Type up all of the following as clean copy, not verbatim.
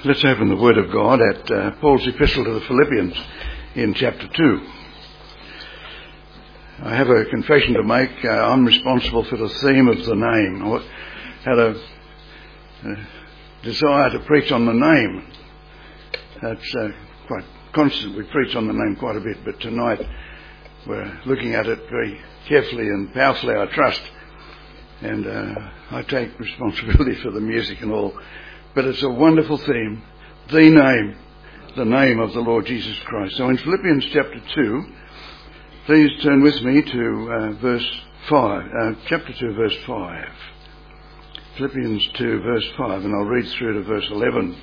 Let's open the Word of God at Paul's Epistle to the Philippians in chapter 2. I have a confession to make. I'm responsible for the theme of the name. I had a desire to preach on the name. That's quite constant. We preach on the name quite a bit, but tonight we're looking at it very carefully and powerfully, I trust. And I take responsibility for the music and all. But it's a wonderful theme, the name of the Lord Jesus Christ. So in Philippians chapter 2, please turn with me to verse 5, chapter 2, verse 5. Philippians 2, verse 5, and I'll read through to verse 11.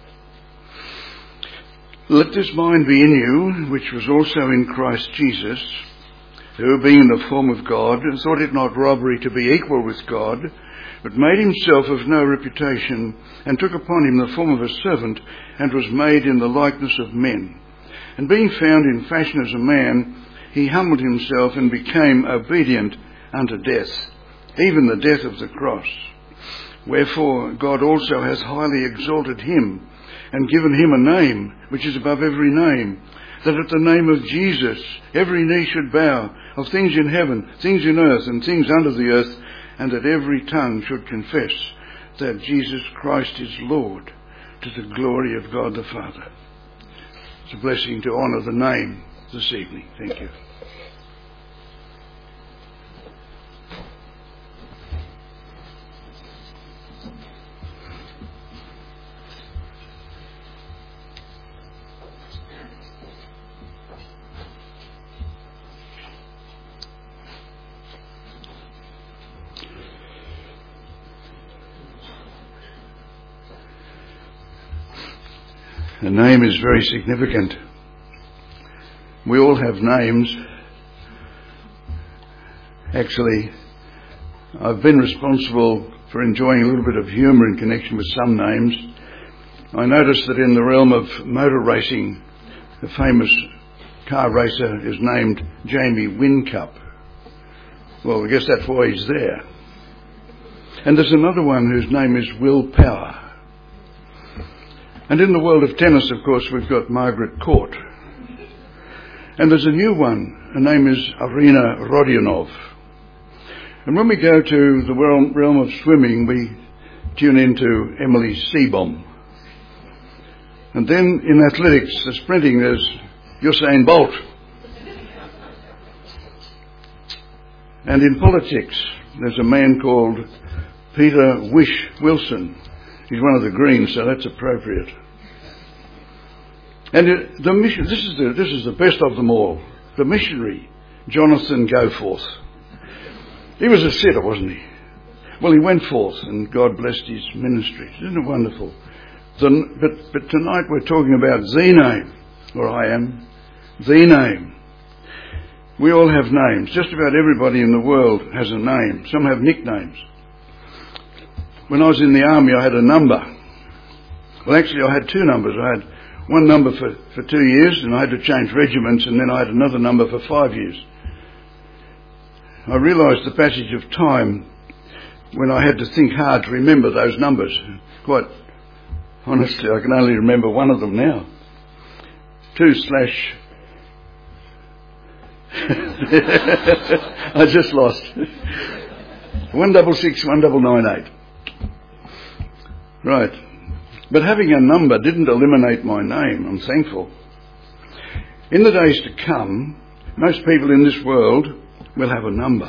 Let this mind be in you, which was also in Christ Jesus, who, being in the form of God, thought it not robbery to be equal with God, but made himself of no reputation, and took upon him the form of a servant, and was made in the likeness of men. And being found in fashion as a man, he humbled himself and became obedient unto death, even the death of the cross. Wherefore God also has highly exalted him, and given him a name which is above every name, that at the name of Jesus every knee should bow, of things in heaven, things in earth, and things under the earth, and that every tongue should confess that Jesus Christ is Lord, to the glory of God the Father. It's a blessing to honour the name this evening. Thank you. The name is very significant. We all have names. Actually, I've been responsible for enjoying a little bit of humour in connection with some names. I noticed that in the realm of motor racing, the famous car racer is named Jamie Whincup. Well, I guess that's why he's there. And there's another one whose name is Will Power. And in the world of tennis, of course, we've got Margaret Court. And there's a new one. Her name is Arina Rodionov. And when we go to the realm of swimming, we tune into Emily Seebohm. And then in athletics, the sprinting, there's Usain Bolt. And in politics, there's a man called Peter Wish Wilson. He's one of the Greens, so that's appropriate. And the mission, this is the best of them all. The missionary, Jonathan Goforth. He was a sitter, wasn't he? Well, he went forth, and God blessed his ministry. Isn't it wonderful? But tonight we're talking about the name, or I am, the name. We all have names. Just about everybody in the world has a name. Some have nicknames. When I was in the army, I had a number. Well, actually, I had two numbers. I had one number for 2 years, and I had to change regiments, and then I had another number for 5 years. I realised the passage of time when I had to think hard to remember those numbers. Quite honestly, I can only remember one of them now. 2/ I just lost. 166 1998. Right. But having a number didn't eliminate my name. I'm thankful. In the days to come, most people in this world will have a number.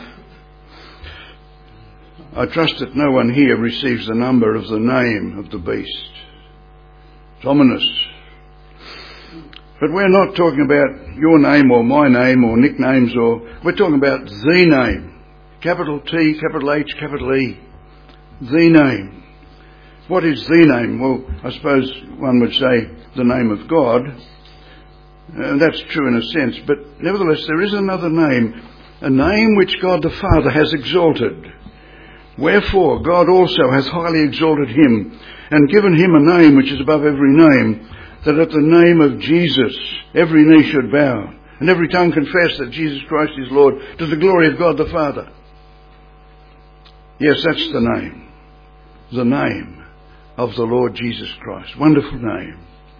I trust that no one here receives the number of the name of the beast. It's ominous. But we're not talking about your name or my name or nicknames, we're talking about the name. Capital T, capital H, capital E. The name. What is the name? Well, I suppose one would say the name of God. That's true in a sense, but nevertheless there is another name, a name which God the Father has exalted. Wherefore God also has highly exalted him, and given him a name which is above every name, that at the name of Jesus every knee should bow, and every tongue confess that Jesus Christ is Lord, to the glory of God the Father. Yes, that's the name. The name. of the Lord Jesus Christ. Wonderful name.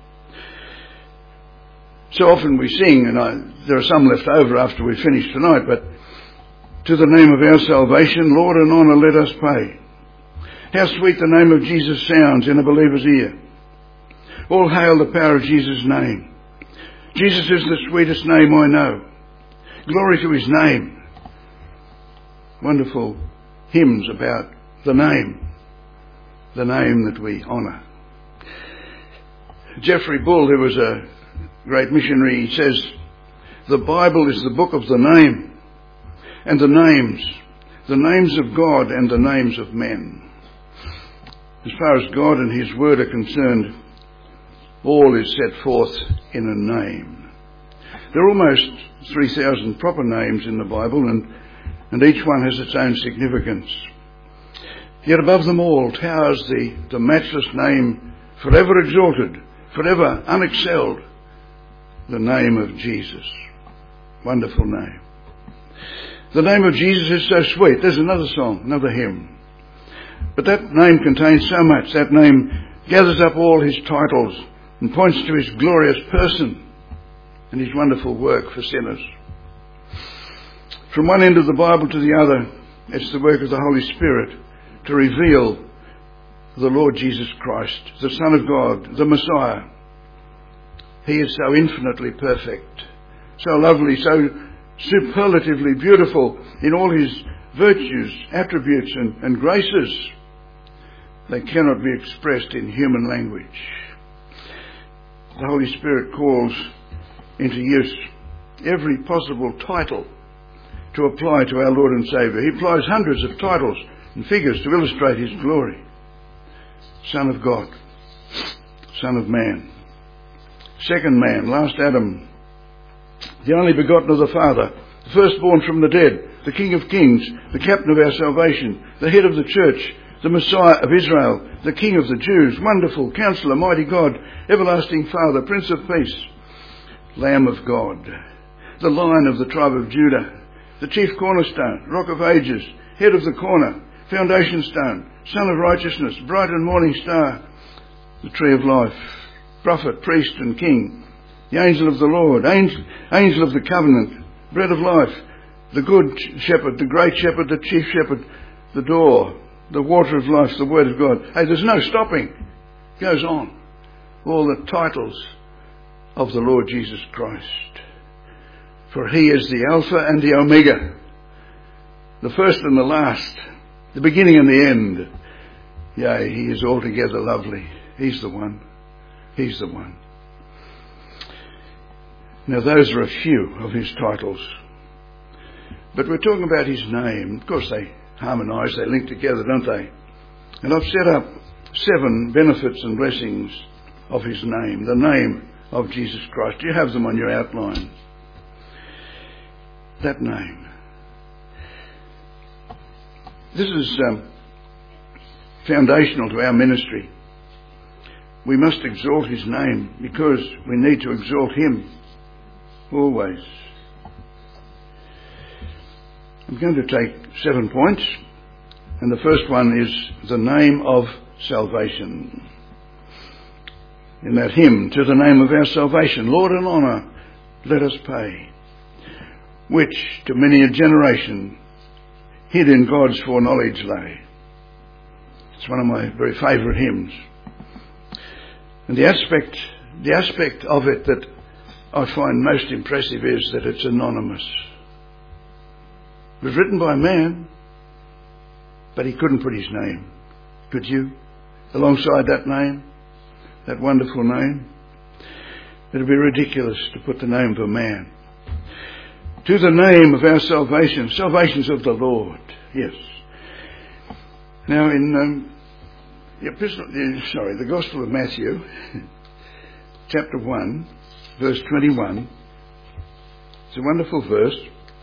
So often we sing, and there are some left over after we finish tonight, but to the name of our salvation, Lord and honour let us pay. How sweet the name of Jesus sounds in a believer's ear. All hail the power of Jesus' name. Jesus is the sweetest name I know. Glory to his name. Wonderful hymns about the name that we honour. Geoffrey Bull, who was a great missionary, he says, the Bible is the book of the name and the names of God and the names of men. As far as God and his word are concerned, all is set forth in a name. There are almost 3,000 proper names in the Bible, and each one has its own significance. Yet above them all towers the matchless name, forever exalted, forever unexcelled, the name of Jesus. Wonderful name. The name of Jesus is so sweet. There's another song, another hymn. But that name contains so much. That name gathers up all his titles and points to his glorious person and his wonderful work for sinners. From one end of the Bible to the other, it's the work of the Holy Spirit to reveal the Lord Jesus Christ, the Son of God, the Messiah. He is so infinitely perfect, so lovely, so superlatively beautiful in all his virtues, attributes and graces. They cannot be expressed in human language. The Holy Spirit calls into use every possible title to apply to our Lord and Saviour. He applies hundreds of titles and figures to illustrate his glory. Son of God, Son of Man, second man, last Adam, the only begotten of the Father, the firstborn from the dead, the King of Kings, the captain of our salvation, the head of the church, the Messiah of Israel, the King of the Jews, wonderful Counselor, mighty God, everlasting Father, Prince of Peace, Lamb of God, the Lion of the tribe of Judah, the chief cornerstone, Rock of ages, head of the corner, foundation stone, Son of righteousness, bright and morning star, the tree of life, prophet, priest and king, the angel of the Lord, angel of the covenant, bread of life, the good shepherd, the great shepherd, the chief shepherd, the door, the water of life, the word of God. Hey, there's no stopping. It goes on. All the titles of the Lord Jesus Christ. For he is the Alpha and the Omega, the first and the last, the beginning and the end. Yea, he is altogether lovely. He's the one. He's the one. Now those are a few of his titles. But we're talking about his name. Of course they harmonise, they link together, don't they? And I've set up 7 benefits and blessings of his name, the name of Jesus Christ. You have them on your outline. That name. This is foundational to our ministry. We must exalt his name because we need to exalt him always. I'm going to take 7 points, and the first one is the name of salvation. In that hymn, to the name of our salvation, Lord and honour, let us pay, which to many a generation hid in God's foreknowledge lay. It's one of my very favourite hymns. And the aspect of it that I find most impressive is that it's anonymous. It was written by a man, but he couldn't put his name. Could you? Alongside that name, that wonderful name? It would be ridiculous to put the name of a man. To the name of our salvation, salvations of the Lord. Yes. Now in the Gospel of Matthew, chapter 1, verse 21. It's a wonderful verse,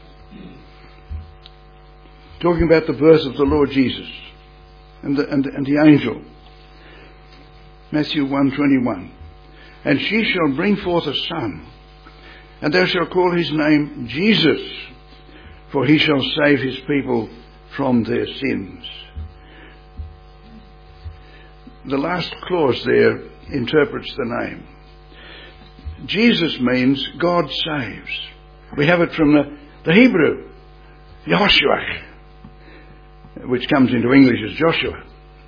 talking about the birth of the Lord Jesus and the angel. Matthew 1:21. And she shall bring forth a son, and thou shalt call his name Jesus, for he shall save his people from their sins. the last clause there interprets the name. Jesus means God saves. We have it from the Hebrew, Yahshua, which comes into English as Joshua.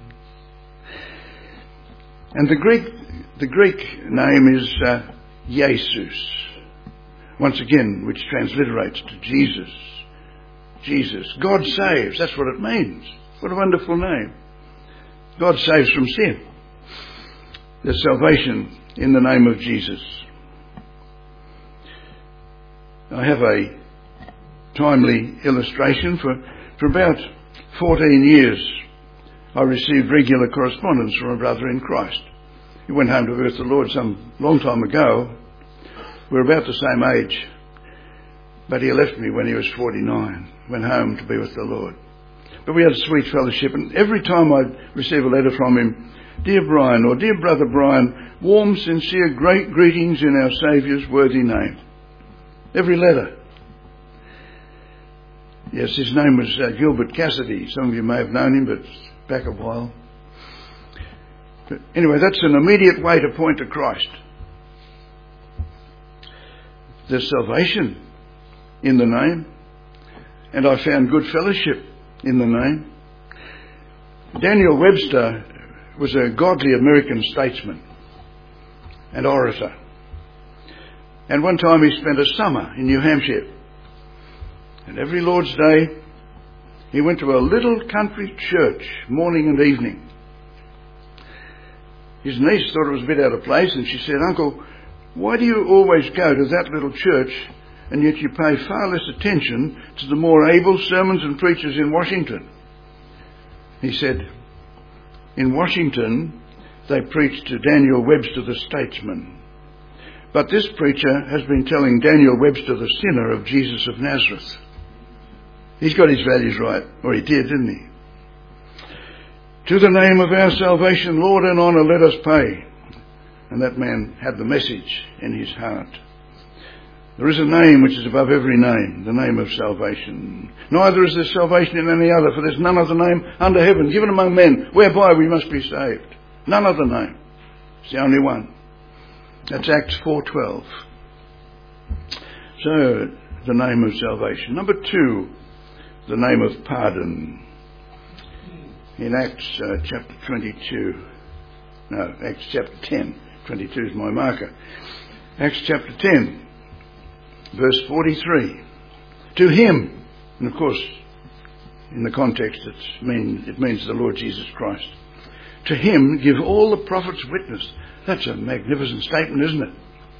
And the Greek name is Jesus, once again, which transliterates to Jesus. Jesus. God saves, that's what it means. What a wonderful name. God saves from sin. There's salvation in the name of Jesus. I have a timely illustration. For about 14 years I received regular correspondence from a brother in Christ. He went home to be with the Lord some long time ago. We're about the same age, but he left me when he was 49, went home to be with the Lord. But we had a sweet fellowship, and every time I'd receive a letter from him, "Dear Brian," or "Dear Brother Brian, warm, sincere, great greetings in our Saviour's worthy name." Every letter. Yes, his name was Gilbert Cassidy. Some of you may have known him, but it's back a while. But anyway, that's an immediate way to point to Christ. There's salvation in the name, and I found good fellowship in the name. Daniel Webster was a godly American statesman and orator. And one time he spent a summer in New Hampshire. And every Lord's Day he went to a little country church morning and evening. His niece thought it was a bit out of place, and she said, "Uncle, why do you always go to that little church and yet you pay far less attention to the more able sermons and preachers in Washington?" He said, "In Washington they preach to Daniel Webster the statesman. But this preacher has been telling Daniel Webster the sinner of Jesus of Nazareth." He's got his values right, or he did, didn't he? "To the name of our salvation, Lord, and honour let us pay." And that man had the message in his heart. There is a name which is above every name, the name of salvation. Neither is there salvation in any other, for there's none other name under heaven given among men whereby we must be saved. None other name. It's the only one. That's Acts 4:12. So, the name of salvation. Number 2, the name of pardon. In Acts chapter 22. No, Acts chapter 10. 22 is my marker. Acts chapter 10, verse 43. To him, and of course, in the context it means the Lord Jesus Christ. To him give all the prophets witness. That's a magnificent statement, isn't it?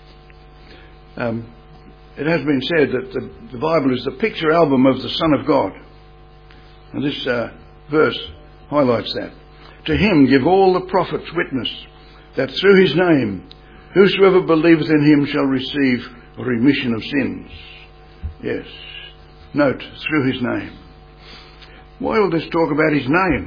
It has been said that the Bible is the picture album of the Son of God. And this verse highlights that. To him give all the prophets witness that through his name whosoever believeth in him shall receive a remission of sins. Yes. Note, through his name. Why all this talk about his name?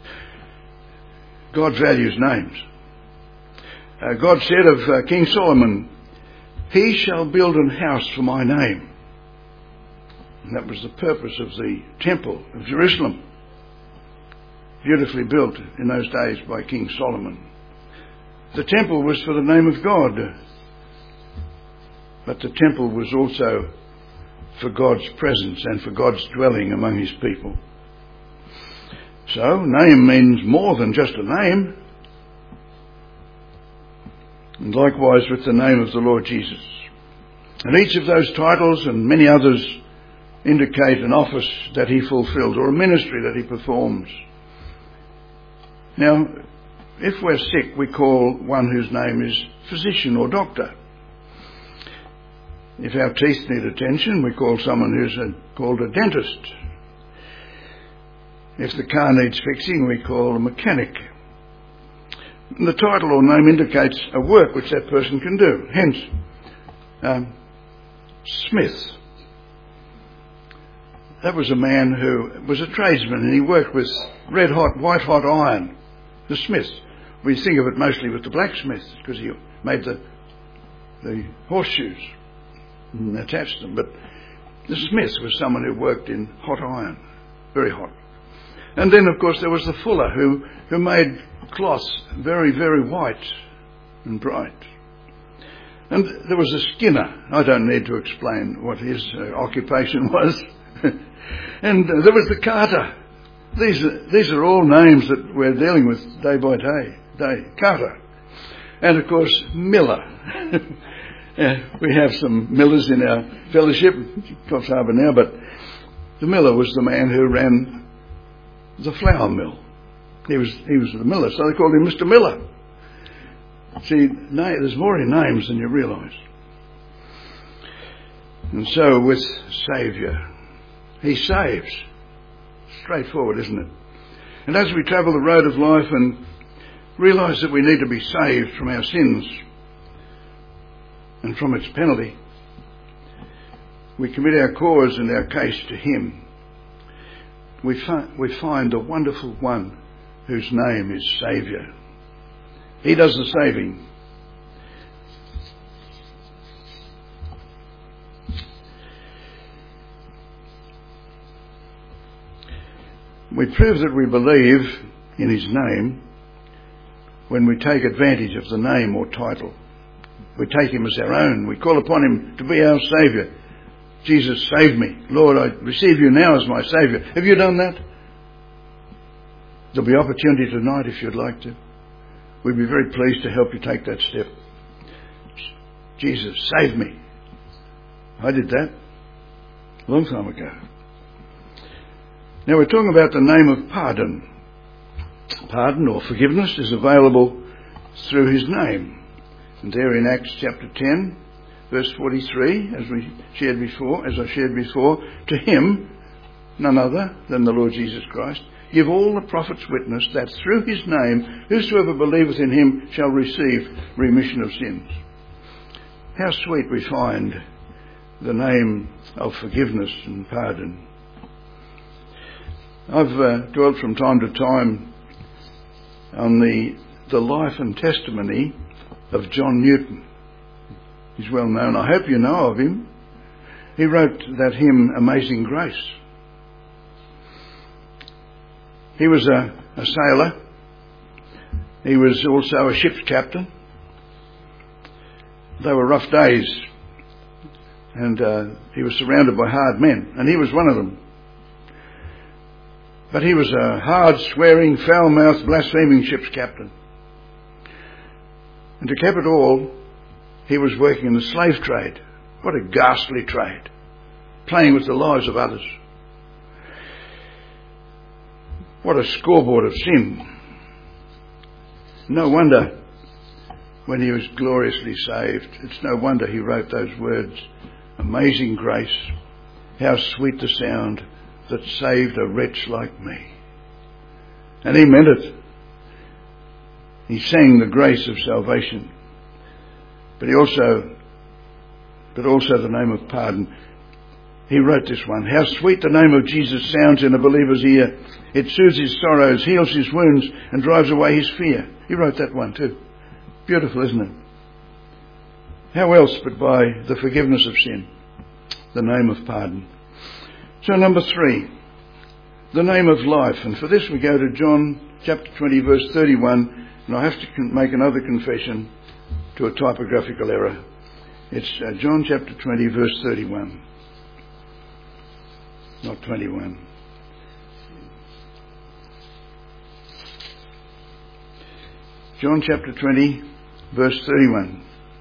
God values names. God said of King Solomon, "He shall build an house for my name." And that was the purpose of the temple of Jerusalem. Beautifully built in those days by King Solomon. The temple was for the name of God, but the temple was also for God's presence and for God's dwelling among his people. So, name means more than just a name. And likewise with the name of the Lord Jesus. And each of those titles and many others indicate an office that he fulfills or a ministry that he performs. Now, if we're sick, we call one whose name is physician or doctor. If our teeth need attention, we call someone who's called a dentist. If the car needs fixing, we call a mechanic. And the title or name indicates a work which that person can do. Hence, Smith. That was a man who was a tradesman, and he worked with red-hot, white-hot iron. The smith. We think of it mostly with the blacksmith, because he made the horseshoes and attached them. But the smith was someone who worked in hot iron, very hot. And then, of course, there was the fuller who made cloth, very, very white and bright. And there was a skinner. I don't need to explain what his occupation was. And there was the carter. These are all names that we're dealing with day by day. Carter. And of course, miller. We have some millers in our fellowship, Coffs Harbour now, but the miller was the man who ran the flour mill. He was the miller, so they called him Mr. Miller. See, there's more in names than you realise. And so with Saviour, He saves. Straightforward, isn't it? And as we travel the road of life and realise that we need to be saved from our sins and from its penalty, we commit our cause and our case to Him. We find the wonderful one whose name is Saviour. He does the saving. We prove that we believe in His name when we take advantage of the name or title. We take Him as our own. We call upon Him to be our Saviour. Jesus, save me. Lord, I receive You now as my Saviour. Have you done that? There'll be opportunity tonight if you'd like to. We'd be very pleased to help you take that step. Jesus, save me. I did that a long time ago. Now we're talking about the name of pardon. Pardon or forgiveness is available through His name. And there in Acts chapter 10, verse 43, as I shared before, to Him, none other than the Lord Jesus Christ, give all the prophets witness that through His name whosoever believeth in Him shall receive remission of sins. How sweet we find the name of forgiveness and pardon. I've dwelt from time to time on the life and testimony of John Newton. He's well known. I hope you know of him. He wrote that hymn, Amazing Grace. He was a sailor. He was also a ship's captain. They were rough days, and he was surrounded by hard men, and he was one of them. But he was a hard-swearing, foul-mouthed, blaspheming ship's captain. And to cap it all, he was working in the slave trade. What a ghastly trade. Playing with the lives of others. What a scoreboard of sin. No wonder when he was gloriously saved, it's no wonder he wrote those words, Amazing grace, how sweet the sound that saved a wretch like me. And he meant it. He sang the grace of salvation. But also the name of pardon. He wrote this one. How sweet the name of Jesus sounds in a believer's ear. It soothes his sorrows, heals his wounds, and drives away his fear. He wrote that one too. Beautiful, isn't it? How else but by the forgiveness of sin? The name of pardon. So number 3, the name of life. And for this we go to John chapter 20 verse 31. And I have to make another confession to a typographical error. It's John chapter 20 verse 31. Not 21. John chapter 20 verse 31.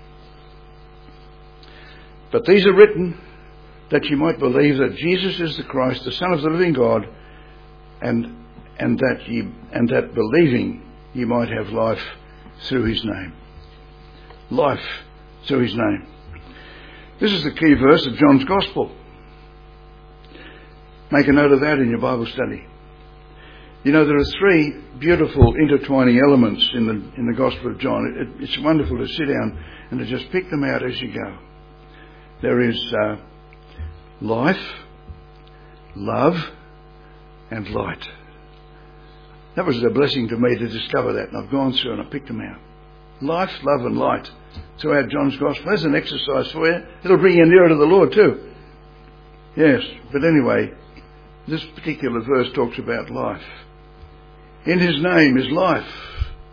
But these are written that you might believe that Jesus is the Christ, the Son of the living God, and that believing you might have life through His name. Life through His name. This is the key verse of John's Gospel. Make a note of that in your Bible study. You know, there are 3 beautiful intertwining elements in the Gospel of John. It's wonderful to sit down and to just pick them out as you go. There is life, love, and light. That was a blessing to me to discover that, and I've gone through and I picked them out. Life, love, and light throughout John's Gospel. There's an exercise for you. It'll bring you nearer to the Lord too. Yes, but anyway, this particular verse talks about life. In His name is life.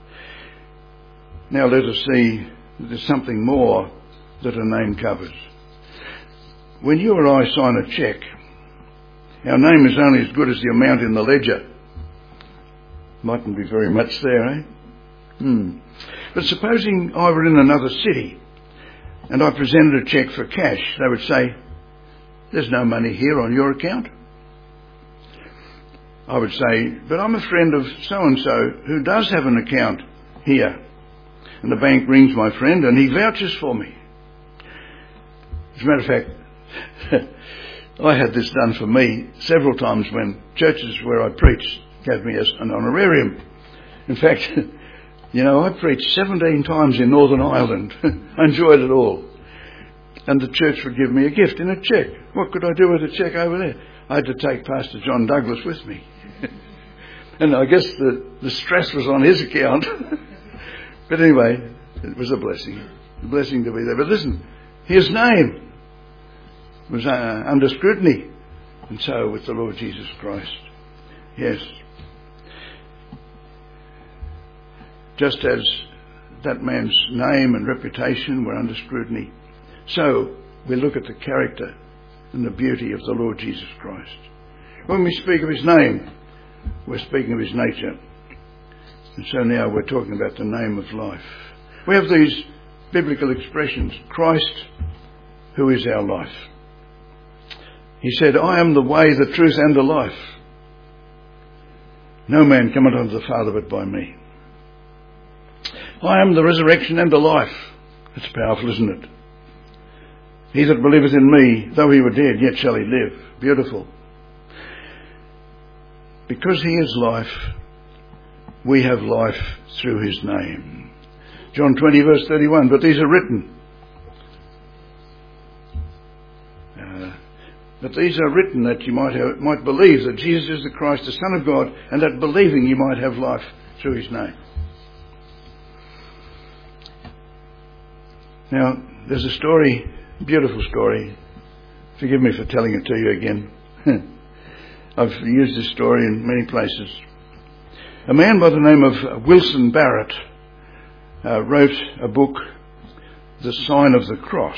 Now let us see there's something more that a name covers. When you or I sign a cheque, our name is only as good as the amount in the ledger. Mightn't be very much there, eh? But supposing I were in another city and I presented a cheque for cash, they would say, there's no money here on your account. I would say, but I'm a friend of so-and-so who does have an account here. And the bank rings my friend and he vouches for me. As a matter of fact, I had this done for me several times when churches where I preached gave me an honorarium. In fact, I preached 17 times in Northern Ireland. I enjoyed it all. And the church would give me a gift in a cheque. What could I do with a cheque over there? I had to take Pastor John Douglas with me. And I guess the stress was on his account. But anyway, it was a blessing to be there. But listen, his name was under scrutiny. And so with the Lord Jesus Christ. Yes. Just as that man's name and reputation were under scrutiny, so we look at the character and the beauty of the Lord Jesus Christ. When we speak of his name, we're speaking of his nature. And so now we're talking about the name of life. We have these biblical expressions. Christ, who is our life. He said, I am the way, the truth and the life. No man cometh unto the Father but by me. I am the resurrection and the life. It's powerful, isn't it? He that believeth in me, though he were dead, yet shall he live. Beautiful. Because he is life, we have life through his name. John 20 verse 31, but these are written. But these are written that you might believe that Jesus is the Christ, the Son of God, and that believing you might have life through his name. Now, there's a story, beautiful story. Forgive me for telling it to you again. I've used this story in many places. A man by the name of Wilson Barrett wrote a book, The Sign of the Cross.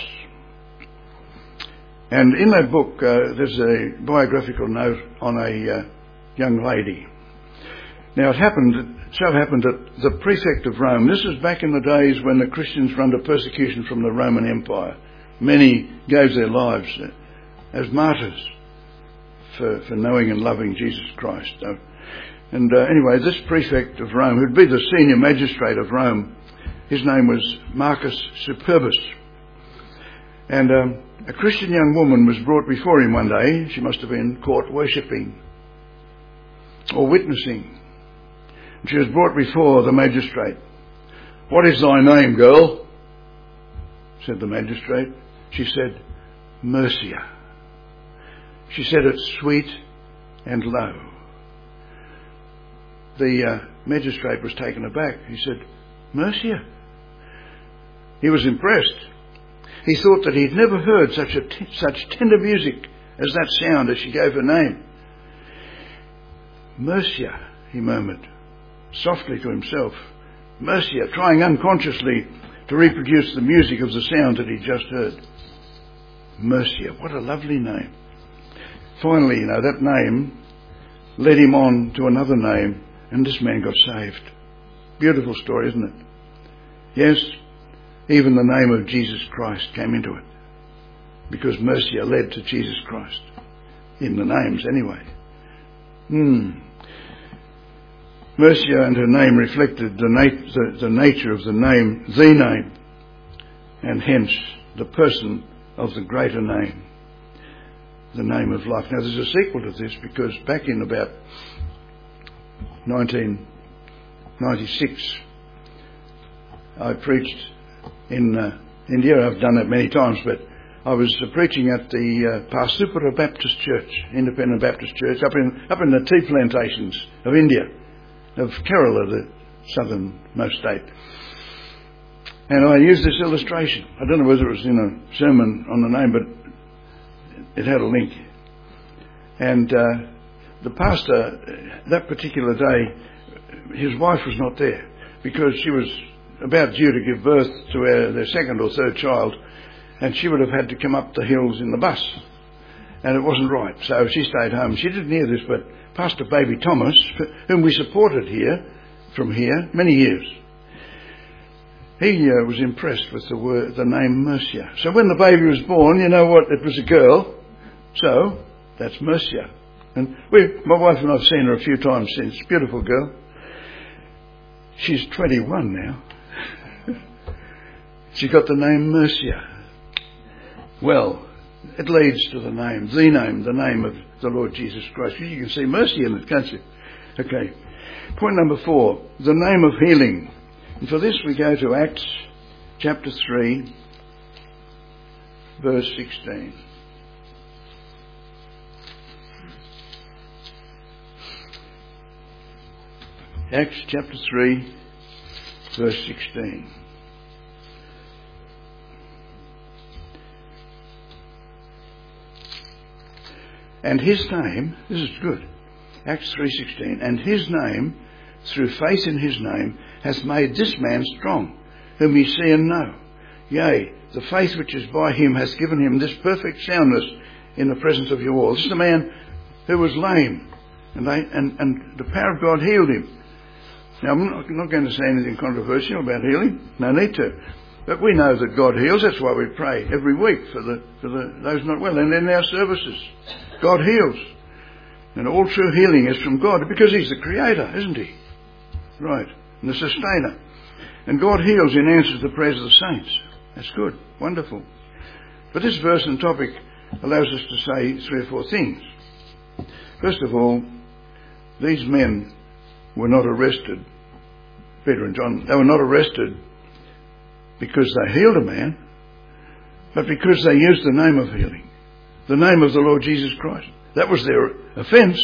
And in that book, there's a biographical note on a young lady. Now, it so happened that the prefect of Rome, this was back in the days when the Christians were under persecution from the Roman Empire. Many gave their lives as martyrs for knowing and loving Jesus Christ. And anyway, this prefect of Rome, who'd be the senior magistrate of Rome, his name was Marcus Superbus. And a Christian young woman was brought before him one day. She must have been caught worshipping or witnessing. And she was brought before the magistrate. What is thy name, girl? Said the magistrate. She said, Mercia. She said it sweet and low. The magistrate was taken aback. He said, Mercia. He was impressed. He thought that he'd never heard such tender music as that sound as she gave her name. Mercia, he murmured, softly to himself. Mercia, trying unconsciously to reproduce the music of the sound that he'd just heard. Mercia, what a lovely name. Finally, that name led him on to another name, and this man got saved. Beautiful story, isn't it? Yes, even the name of Jesus Christ came into it, because Mercia led to Jesus Christ. In the names, anyway. Mercia and her name reflected the nature of the name, and hence the person of the greater name, the name of life. Now there's a sequel to this, because back in about 1996, I preached in India. I've done that many times, but I was preaching at the Parsupara Baptist Church, Independent Baptist Church, up in the tea plantations of India, of Kerala, the southernmost state. And I used this illustration. I don't know whether it was in a sermon on the name, but it had a link. And the pastor, that particular day, his wife was not there, because she was about due to give birth to their second or third child, and she would have had to come up the hills in the bus. And it wasn't right, so she stayed home. She didn't hear this, but Pastor Baby Thomas, whom we supported from here, many years, he was impressed with the name Mercia. So when the baby was born, you know what? It was a girl, so that's Mercia. And my wife and I have seen her a few times since. Beautiful girl. She's 21 now. She got the name Mercia. Well, it leads to the name of the Lord Jesus Christ. You can see mercy in it, can't you? Okay. Point number 4, the name of healing. And for this we go to Acts chapter 3, verse 16. Acts chapter 3, verse 16. And his name, this is good, Acts 3:16, and his name, through faith in his name, hath made this man strong, whom ye see and know. Yea, the faith which is by him hath given him this perfect soundness in the presence of you all. This is the man who was lame, and the power of God healed him. Now, I'm not going to say anything controversial about healing. No need to. But we know that God heals. That's why we pray every week for those not well. And in our services, God heals. And all true healing is from God because he's the creator, isn't he? Right. And the sustainer. And God heals in answer to the prayers of the saints. That's good. Wonderful. But this verse and topic allows us to say 3 or 4 things. First of all, these men were not arrested, Peter and John, they were not arrested because they healed a man, but because they used the name of healing, the name of the Lord Jesus Christ. That was their offence.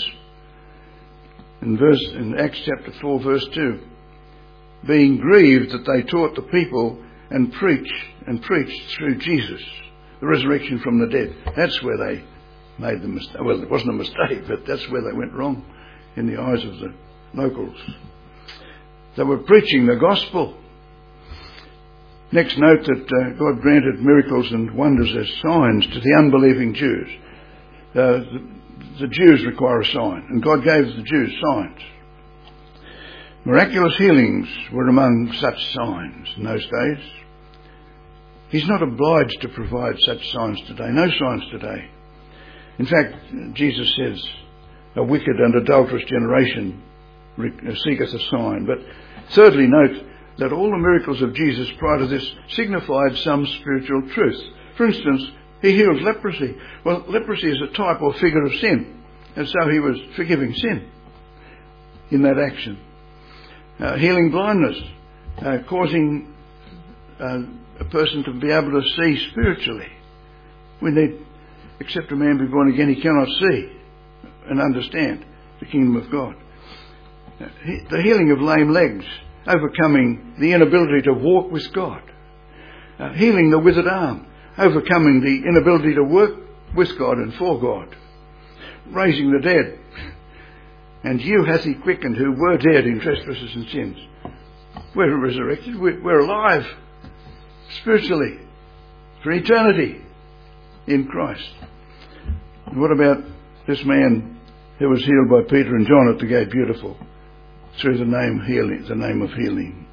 In Acts chapter 4 verse 2, being grieved that they taught the people and preached through Jesus, the resurrection from the dead. That's where they made the mistake. Well, it wasn't a mistake, but that's where they went wrong in the eyes of the locals. They were preaching the gospel. Next, note that God granted miracles and wonders as signs to the unbelieving Jews. The Jews require a sign, and God gave the Jews signs. Miraculous healings were among such signs in those days. He's not obliged to provide such signs today. No signs today. In fact, Jesus says, a wicked and adulterous generation seeketh a sign. But thirdly, note that all the miracles of Jesus prior to this signified some spiritual truth. For instance, he heals leprosy. Well, leprosy is a type or figure of sin, and so he was forgiving sin in that action. Healing blindness, causing a person to be able to see spiritually. We need, except a man be born again, he cannot see and understand the kingdom of God. The healing of lame legs, overcoming the inability to walk with God. Healing the withered arm, overcoming the inability to work with God and for God. Raising the dead. And you hath he quickened who were dead in trespasses and sins. We're resurrected. We're alive spiritually for eternity in Christ. And what about this man who was healed by Peter and John at the Gate Beautiful through the name of healing?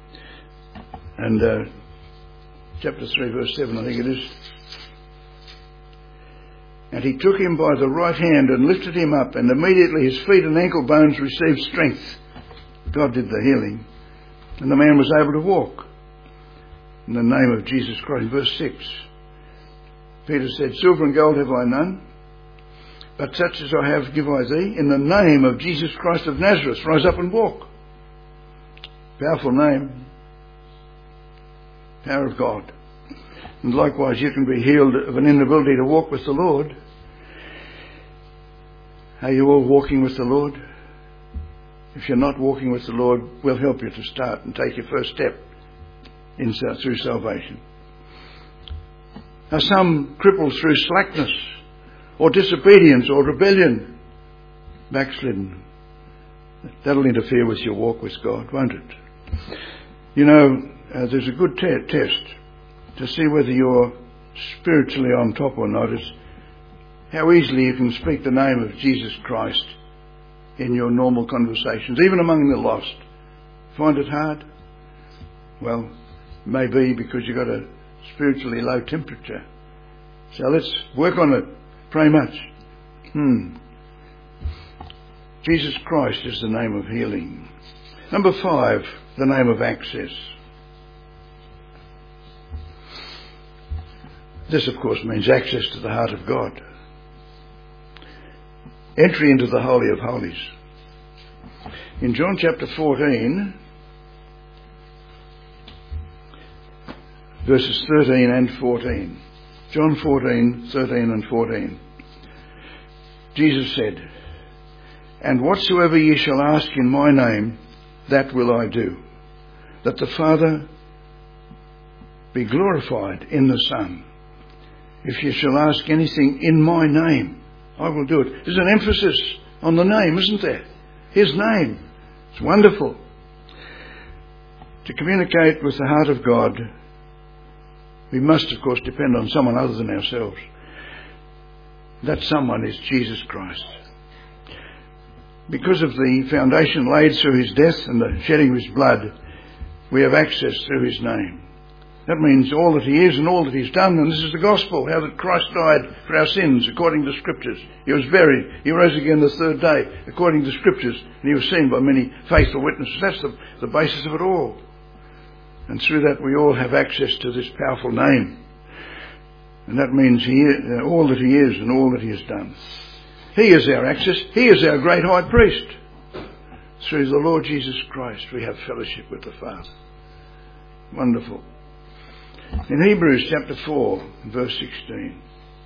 And chapter 3 verse 7, I think it is. And he took him by the right hand and lifted him up, and immediately his feet and ankle bones received strength. God did the healing. And the man was able to walk. In the name of Jesus Christ. Verse 6. Peter said, silver and gold have I none, but such as I have give I thee. In the name of Jesus Christ of Nazareth, rise up and walk. Powerful name. Power of God. And likewise, you can be healed of an inability to walk with the Lord. Are you all walking with the Lord? If you're not walking with the Lord, we'll help you to start and take your first step through salvation. Are some crippled through slackness or disobedience or rebellion? Backslidden. That'll interfere with your walk with God, won't it? You know, there's a good test to see whether you're spiritually on top or not, is how easily you can speak the name of Jesus Christ in your normal conversations, even among the lost. Find it hard? Well, maybe because you've got a spiritually low temperature. So let's work on it. Pray much. Jesus Christ is the name of healing. Number 5, the name of access. This, of course, means access to the heart of God. Entry into the Holy of Holies. In John chapter 14, verses 13 and 14. John 14, 13 and 14. Jesus said, "And whatsoever ye shall ask in my name, that will I do, that the Father be glorified in the Son. If ye shall ask anything in my name, I will do it." There's an emphasis on the name, isn't there? His name. It's wonderful. To communicate with the heart of God, we must, of course, depend on someone other than ourselves. That someone is Jesus Christ. Because of the foundation laid through his death and the shedding of his blood, we have access through his name. That means all that he is and all that he's done, and this is the gospel, how that Christ died for our sins according to the Scriptures. He was buried, he rose again the third day according to the Scriptures, and he was seen by many faithful witnesses. That's the basis of it all. And through that we all have access to this powerful name. And that means all that he is and all that he has done. He is our access. He is our great high priest. Through the Lord Jesus Christ we have fellowship with the Father. Wonderful. In Hebrews chapter 4, verse 16.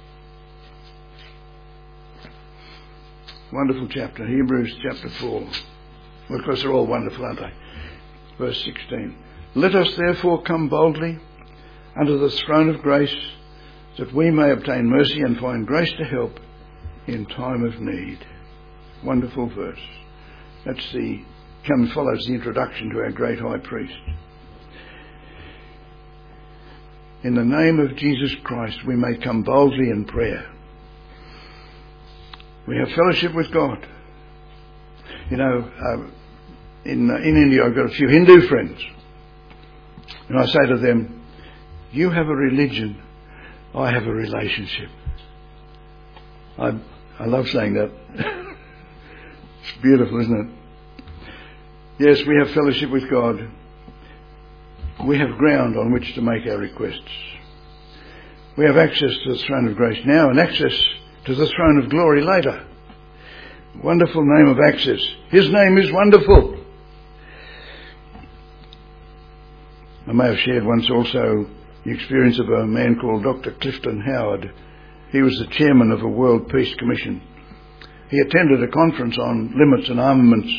Wonderful chapter. Hebrews chapter 4. Well, of course they're all wonderful, aren't they? Verse 16. "Let us therefore come boldly unto the throne of grace, that we may obtain mercy and find grace to help in time of need." Wonderful verse. That's follows the introduction to our great high priest. In the name of Jesus Christ we may come boldly in prayer. We have fellowship with God. You know, in India I've got a few Hindu friends. And I say to them, you have a religion, I have a relationship. I love saying that. It's beautiful, isn't it? Yes, we have fellowship with God. We have ground on which to make our requests. We have access to the throne of grace now and access to the throne of glory later. Wonderful name of access. His name is wonderful. I may have shared once also the experience of a man called Dr. Clifton Howard. He was the chairman of a World Peace Commission. He attended a conference on limits and armaments.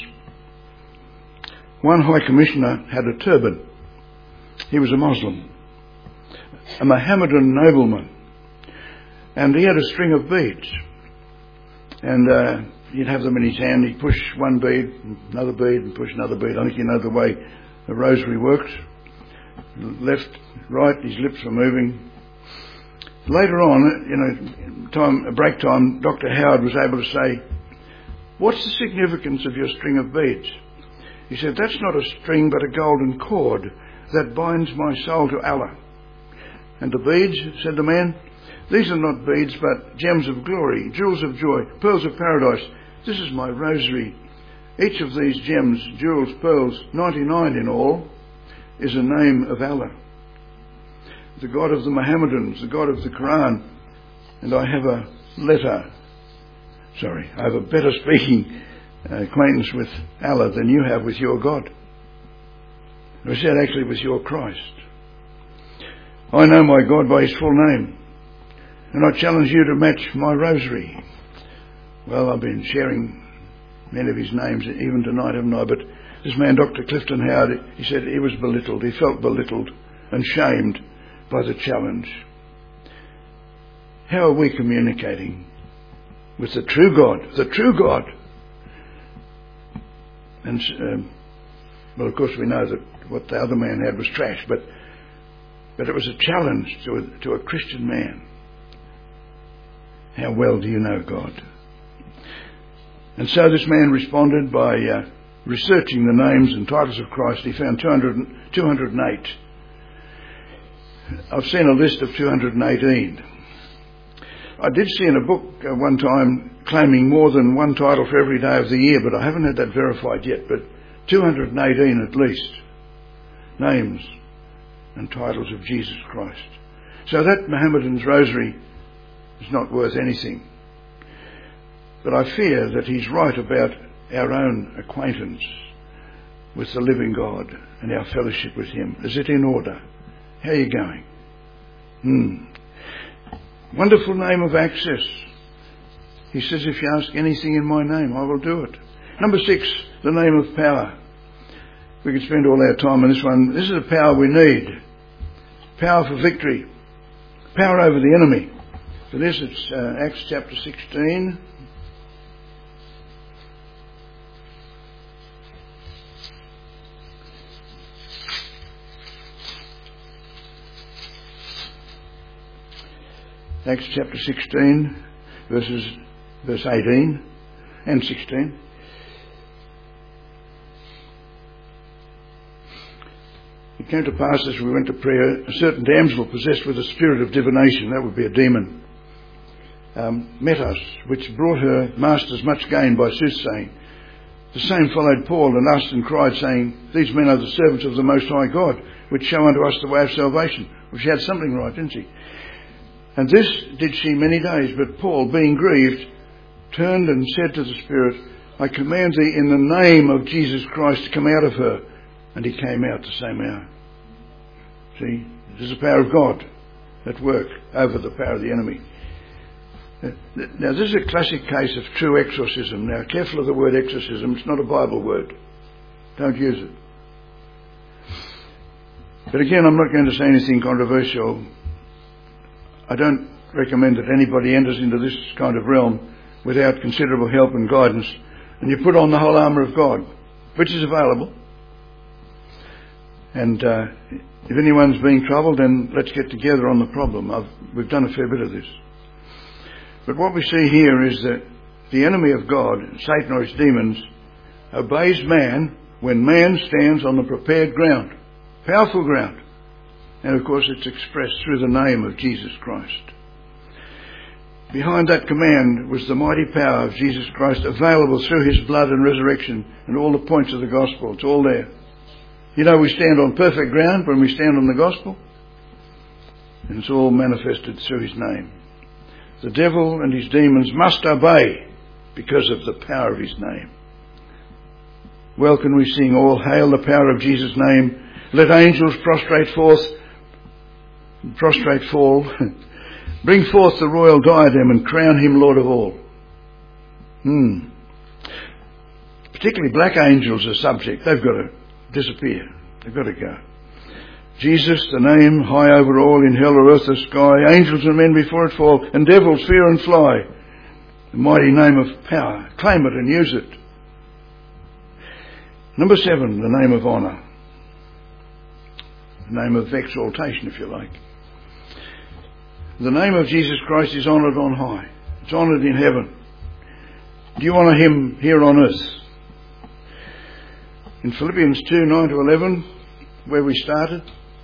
One High Commissioner had a turban. He was a Muslim, a Mohammedan nobleman, and he had a string of beads. And he'd have them in his hand. He'd push one bead, another bead, and push another bead. I think you know the way the rosary works. Left, right, his lips were moving. Later on, break time, Dr. Howard was able to say, "What's the significance of your string of beads?" He said, "That's not a string but a golden cord that binds my soul to Allah." "And the beads," said the man, "these are not beads but gems of glory, jewels of joy, pearls of paradise. This is my rosary. Each of these gems, jewels, pearls, 99 in all, is a name of Allah, the God of the Mohammedans, the God of the Quran. And I have a better speaking acquaintance with Allah than you have with your God." I said, actually, with your Christ. "I know my God by his full name, and I challenge you to match my rosary." Well, I've been sharing many of his names even tonight, haven't I? But this man, Dr. Clifton Howard, he said he was belittled. He felt belittled and shamed by the challenge. How are we communicating with the true God? The true God. And Well, of course we know that what the other man had was trash, but it was a challenge to a Christian man. How well do you know God? And so this man responded by researching the names and titles of Christ. He found 208. I've seen a list of 218. I did see in a book one time claiming more than one title for every day of the year, but I haven't had that verified yet. But 218 at least names and titles of Jesus Christ. So that Mohammedan's rosary is not worth anything. But I fear that he's right about our own acquaintance with the living God and our fellowship with him. Is it in order? How are you going? Wonderful name of access. He says, if you ask anything in my name, I will do it. Number 6, the name of power. We could spend all our time on this one. This is the power we need. Power for victory. Power over the enemy. For this, it's Acts chapter 16. Acts chapter 16, verse 18 and 16. It came to pass as we went to prayer, a certain damsel possessed with a spirit of divination, that would be a demon, met us, which brought her masters much gain by soothsaying. The same followed Paul and us and cried, saying, these men are the servants of the Most High God, which show unto us the way of salvation. Well, she had something right, didn't she? And this did she many days, but Paul, being grieved, turned and said to the Spirit, I command thee in the name of Jesus Christ to come out of her. And he came out the same hour. See, this is the power of God at work over the power of the enemy. Now, this is a classic case of true exorcism. Now, careful of the word exorcism. It's not a Bible word. Don't use it. But again, I'm not going to say anything controversial. I don't recommend that anybody enters into this kind of realm without considerable help and guidance. And you put on the whole armour of God, which is available. And if anyone's being troubled, then let's get together on the problem. We've done a fair bit of this. But what we see here is that the enemy of God, Satan or his demons, obeys man when man stands on the prepared ground, powerful ground. And of course it's expressed through the name of Jesus Christ. Behind that command was the mighty power of Jesus Christ available through his blood and resurrection and all the points of the gospel. It's all there. You know, we stand on perfect ground when we stand on the gospel. And it's all manifested through his name. The devil and his demons must obey because of the power of his name. Well can we sing, all hail the power of Jesus' name. Let angels prostrate fall. Bring forth the royal diadem and crown him Lord of all. Particularly black angels are subject. They've got to disappear. They've got to go. Jesus, the name high over all in hell or earth or sky, angels and men before it fall, and devils fear and fly. The mighty name of power. Claim it and use it. Number 7, the name of honour. The name of exaltation, if you like. The name of Jesus Christ is honoured on high. It's honoured in heaven. Do you honour him here on earth? In Philippians 2, 9 to 11, where we started,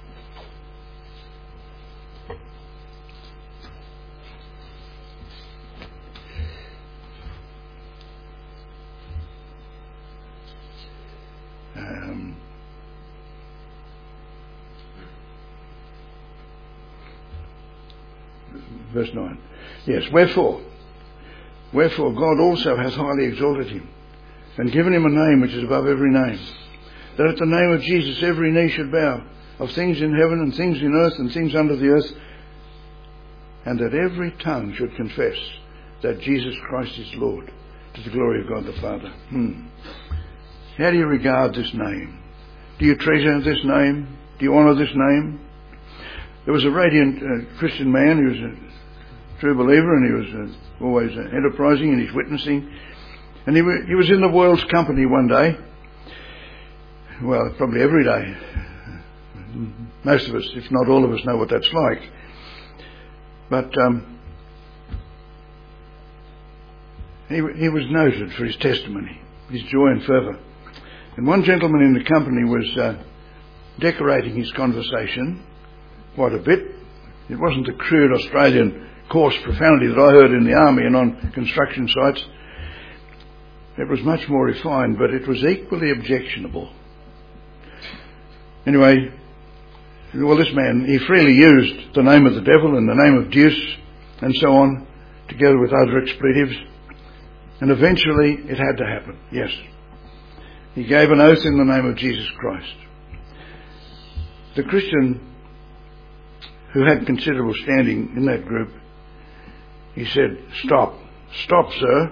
verse 9. Yes, wherefore God also hath highly exalted him, and given him a name which is above every name, that at the name of Jesus every knee should bow, of things in heaven and things in earth and things under the earth, and that every tongue should confess that Jesus Christ is Lord, to the glory of God the Father. How do you regard this name? Do you treasure this name? Do you honour this name? There was a radiant Christian man who was a true believer, and he was always enterprising in his witnessing. And he was in the world's company one day, well, probably every day. Most of us, if not all of us, know what that's like. But he was noted for his testimony, his joy and fervour. And one gentleman in the company was decorating his conversation quite a bit. It wasn't the crude Australian coarse profanity that I heard in the army and on construction sites. It was much more refined, but it was equally objectionable. Anyway, well, this man, he freely used the name of the devil and the name of Deuce and so on, together with other expletives. And eventually it had to happen, yes. He gave an oath in the name of Jesus Christ. The Christian who had considerable standing in that group, he said, "Stop, sir.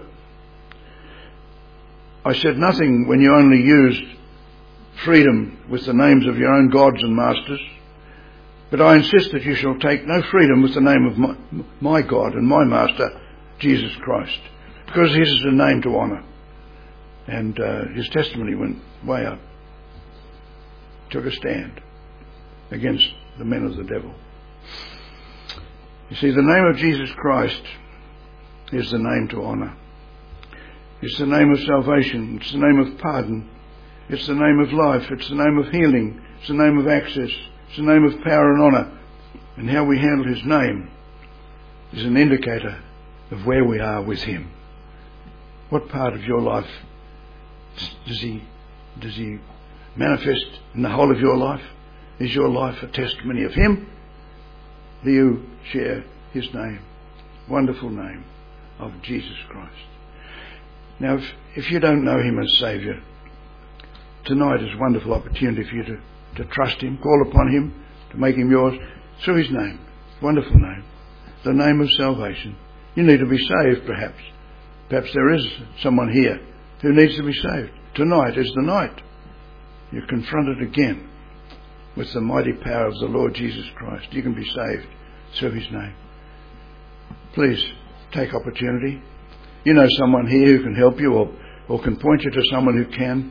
I said nothing when you only used freedom with the names of your own gods and masters, but I insist that you shall take no freedom with the name of my God and my Master, Jesus Christ, because his is a name to honour." And his testimony went way up. Took a stand against the men of the devil. You see, the name of Jesus Christ is the name to honour. It's the name of salvation. It's the name of pardon. It's the name of life. It's the name of healing. It's the name of access. It's the name of power and honour. And how we handle his name is an indicator of where we are with him. What part of your life does he manifest in the whole of your life? Is your life a testimony of him? Do you share his name? Wonderful name of Jesus Christ. Now, if you don't know him as Saviour, tonight is a wonderful opportunity for you to trust him, call upon him, to make him yours through his name. Wonderful name. The name of salvation. You need to be saved, perhaps. Perhaps there is someone here who needs to be saved. Tonight is the night. You're confronted again with the mighty power of the Lord Jesus Christ. You can be saved through his name. Please take opportunity. You know someone here who can help you or can point you to someone who can.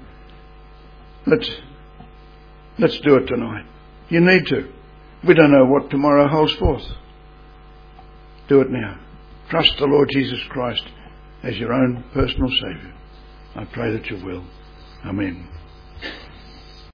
Let's do it tonight. You need to. We don't know what tomorrow holds forth. Do it now. Trust the Lord Jesus Christ as your own personal Saviour. I pray that you will. Amen.